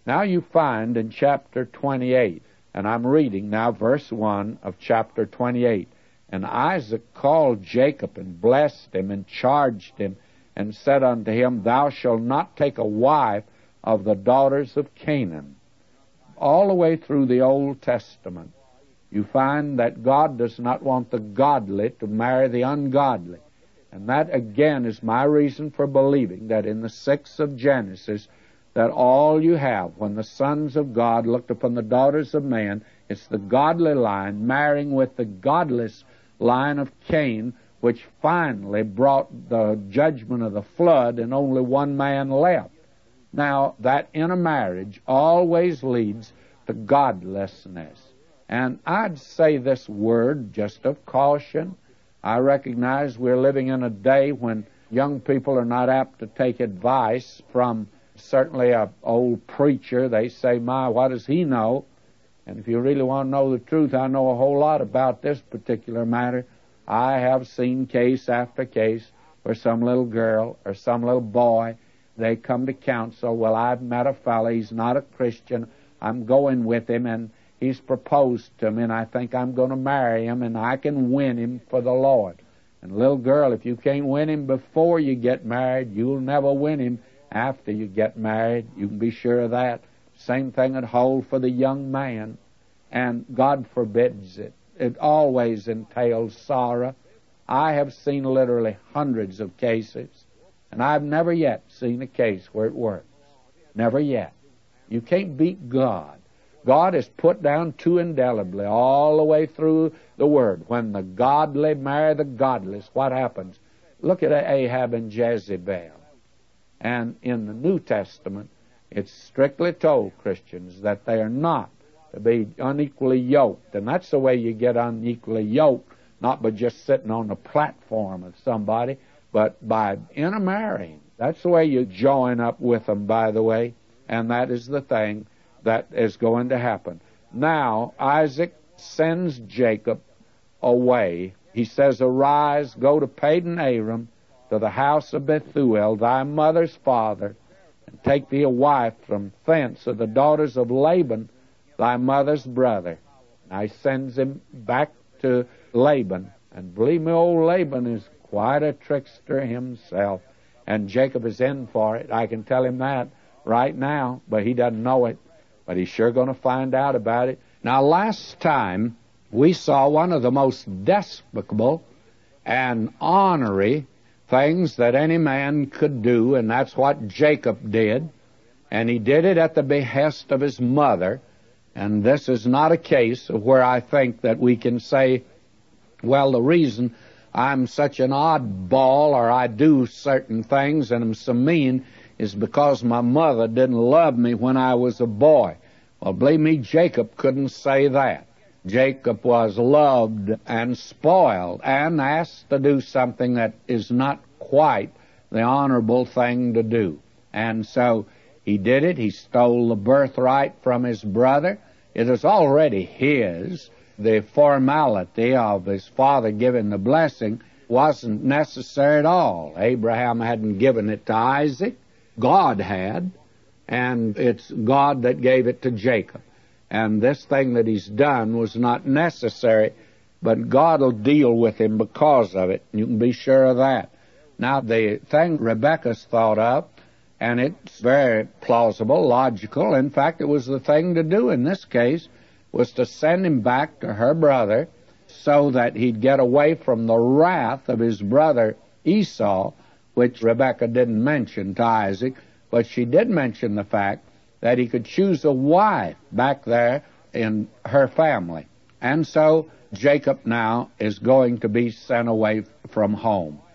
Now you find in chapter 28, and I'm reading now verse 1 of chapter 28, and Isaac called Jacob and blessed him and charged him and said unto him, Thou shalt not take a wife of the daughters of Canaan. All the way through the Old Testament, you find that God does not want the godly to marry the ungodly. And that, again, is my reason for believing that in the 6th of Genesis, that all you have, when the sons of God looked upon the daughters of man, it's the godly line marrying with the godless line of Cain, which finally brought the judgment of the flood and only one man left. Now, that intermarriage always leads to godlessness. And I'd say this word just of caution. I recognize we're living in a day when young people are not apt to take advice from certainly an old preacher. They say, my, what does he know? And if you really want to know the truth, I know a whole lot about this particular matter. I have seen case after case where some little girl or some little boy, they come to counsel, well, I've met a fellow, he's not a Christian, I'm going with him, and he's proposed to me, and I think I'm going to marry him, and I can win him for the Lord. And little girl, if you can't win him before you get married, you'll never win him after you get married. You can be sure of that. Same thing would hold for the young man, and God forbids it. It always entails sorrow. I have seen literally hundreds of cases, and I've never yet seen a case where it works. Never yet. You can't beat God. God is put down too indelibly all the way through the Word. When the godly marry the godless, what happens? Look at Ahab and Jezebel. And in the New Testament, it's strictly told Christians that they are not to be unequally yoked. And that's the way you get unequally yoked, not by just sitting on the platform of somebody, but by intermarrying. That's the way you join up with them, by the way. And that is the thing that is going to happen. Now, Isaac sends Jacob away. He says, Arise, go to Padan Aram, to the house of Bethuel, thy mother's father, and take thee a wife from thence of the daughters of Laban, thy mother's brother. And he sends him back to Laban. And believe me, old Laban is quite a trickster himself. And Jacob is in for it. I can tell him that right now, but he doesn't know it. But he's sure going to find out about it. Now, last time, we saw one of the most despicable and ornery things that any man could do, and that's what Jacob did. And he did it at the behest of his mother. And this is not a case of where I think that we can say, well, the reason I'm such an oddball or I do certain things and I'm so mean is because my mother didn't love me when I was a boy. Well, believe me, Jacob couldn't say that. Jacob was loved and spoiled and asked to do something that is not quite the honorable thing to do. And so he did it. He stole the birthright from his brother. It is already his. The formality of his father giving the blessing wasn't necessary at all. Abraham hadn't given it to Isaac. God had. And it's God that gave it to Jacob. And this thing that he's done was not necessary, but God will deal with him because of it. You can be sure of that. Now, the thing Rebekah's thought of, and it's very plausible, logical. In fact, it was the thing to do in this case, was to send him back to her brother so that he'd get away from the wrath of his brother Esau, which Rebekah didn't mention to Isaac, but she did mention the fact that he could choose a wife back there in her family. And so Jacob now is going to be sent away from home.